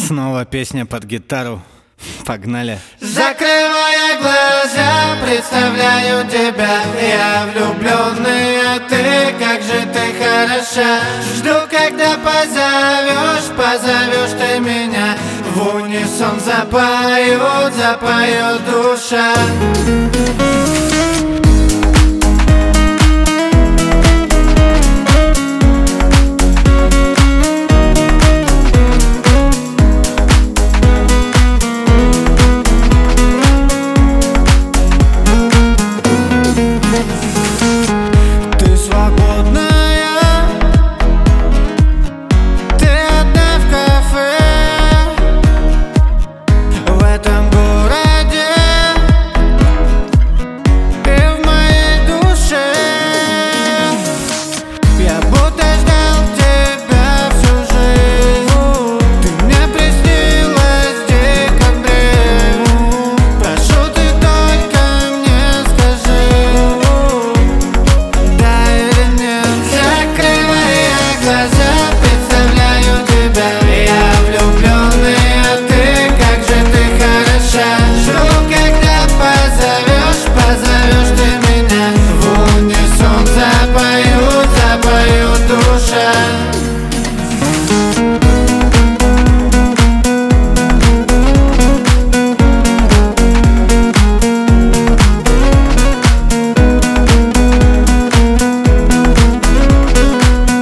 Снова песня под гитару. Погнали. Закрывая глаза, представляю тебя. Я влюбленный, а ты, как же ты хороша. Жду, когда позовешь ты меня. В унисон запоет душа.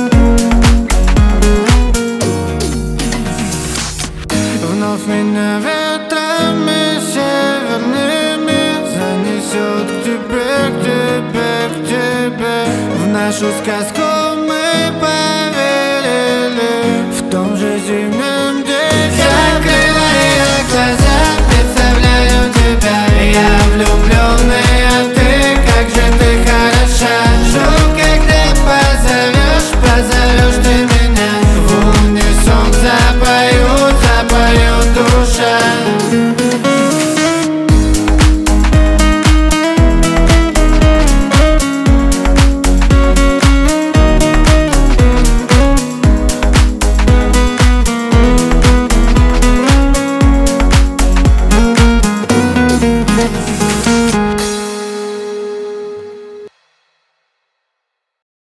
Вновь меня